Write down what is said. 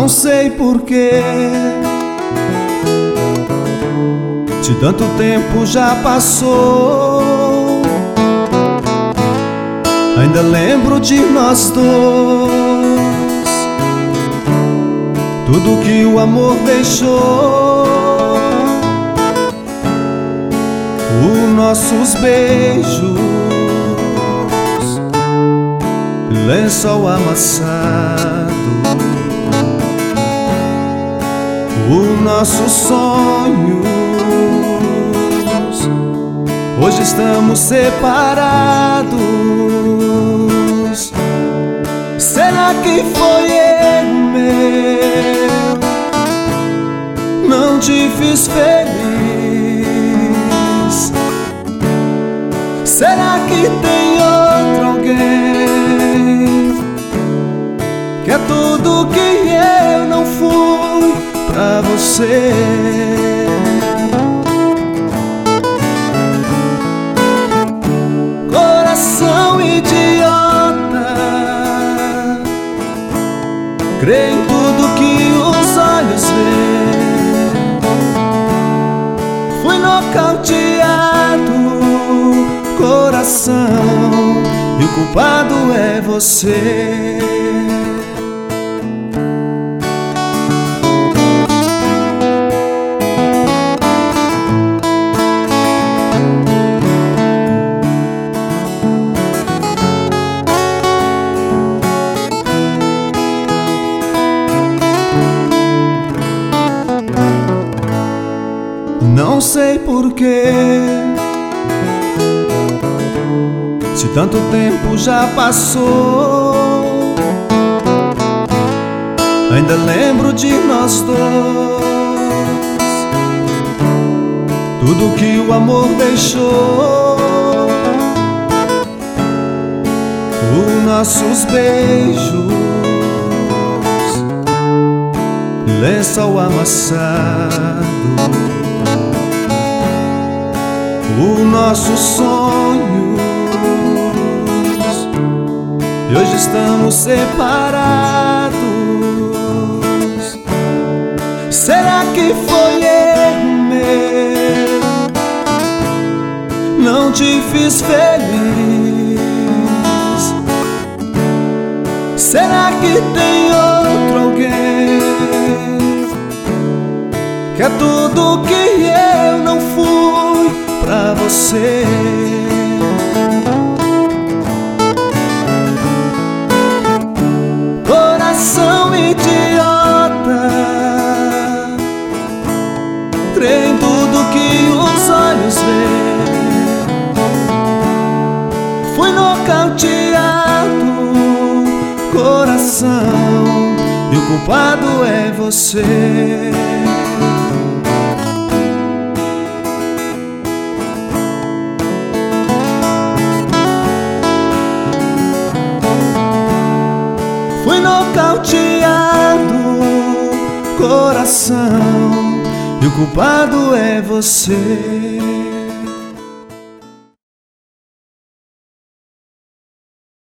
Não sei porquê, de tanto tempo já passou. Ainda lembro de nós dois, tudo que o amor deixou. Os nossos beijos, lençol amassado, os nossos sonhos, hoje estamos separados. Será que foi erro meu? Não te fiz feliz? Será que tem outro alguém que é tudo que eu não fui pra você? Coração idiota, crê em tudo que os olhos veem. Fui nocauteado, coração, e o culpado é você. Não sei porquê, se tanto tempo já passou. Ainda lembro de nós dois, tudo que o amor deixou. Os nossos beijos, lençol amassado, os nossos sonhos, e hoje estamos separados. Será que foi erro meu? Não te fiz feliz? Será que tem outro alguém que é tudo que eu não fui pra você? Coração idiota, crê em tudo que os olhos veem. Fui nocauteado, coração, e o culpado é você. Fui nocauteado, coração, e o culpado é você.